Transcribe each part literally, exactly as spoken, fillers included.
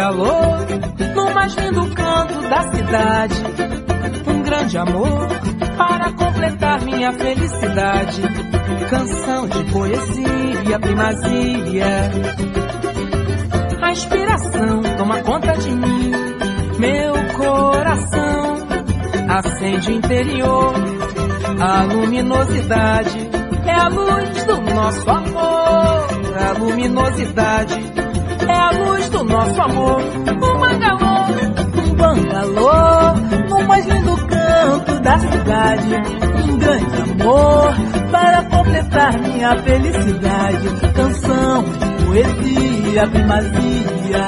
bangalô, no mais lindo canto da cidade. Um grande amor para completar minha felicidade. Canção de poesia, primazia. A inspiração toma conta de mim. Meu coração acende o interior. A luminosidade é a luz do nosso amor. A luminosidade é a luz do nosso amor. Um bangalô, um bangalô, no mais lindo canto da cidade. Um grande amor para completar minha felicidade. Canção de poesia, primazia.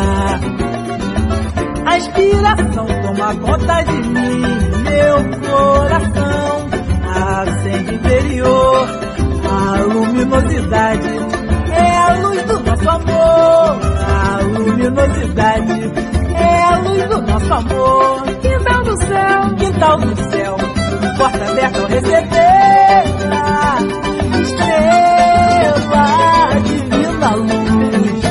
A inspiração toma conta de mim. Meu coração acende o interior. A luminosidade é a luz do nosso amor. A luminosidade é a luz do nosso amor. Quintal do céu, quintal do céu, porta aberta ao recebê-la. Estrela, divina luz,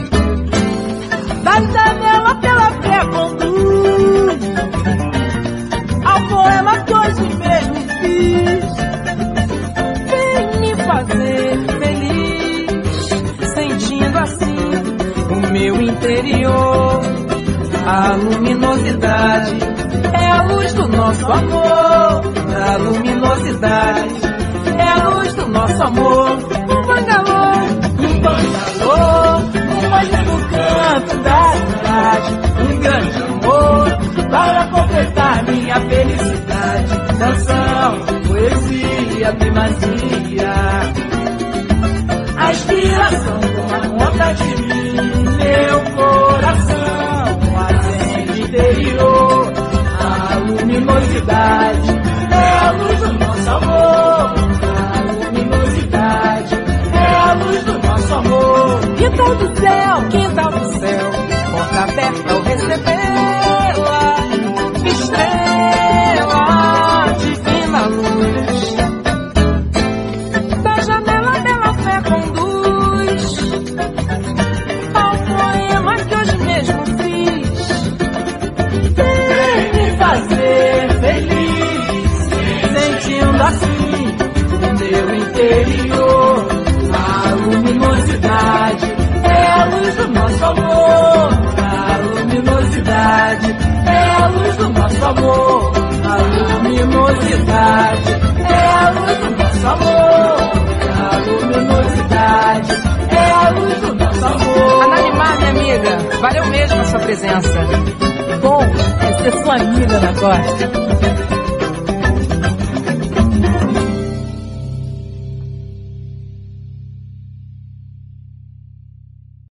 da janela pela fé conduz ao poema que hoje mesmo fiz. Vem me fazer feliz, sentindo assim o meu interior. A luminosidade é a luz do nosso amor. A luminosidade é a luz do nosso amor. Um bangalô, um bangalô, no mais lindo canto da cidade. Um grande amor para completar minha felicidade. Canção, poesia, primazia. A inspiração toma conta de mim. Meu coração acende o interior. A luminosidade é a luz do nosso amor. A luminosidade é a luz do nosso amor. Quintal do céu, quintal do céu, porta aberta ao recebê-la. Estrela, divina luz, da janela dela fé conduz ao poema que hoje mesmo fiz. Vem me fazer feliz, sentindo assim o meu interior. A luminosidade é a luz do nosso amor. A luminosidade é a luz do nosso amor. A luminosidade é a luz do nosso amor. A luminosidade é a luz do nosso amor. Analimar, minha amiga, valeu mesmo a sua presença. Bom é ser sua amiga na costa.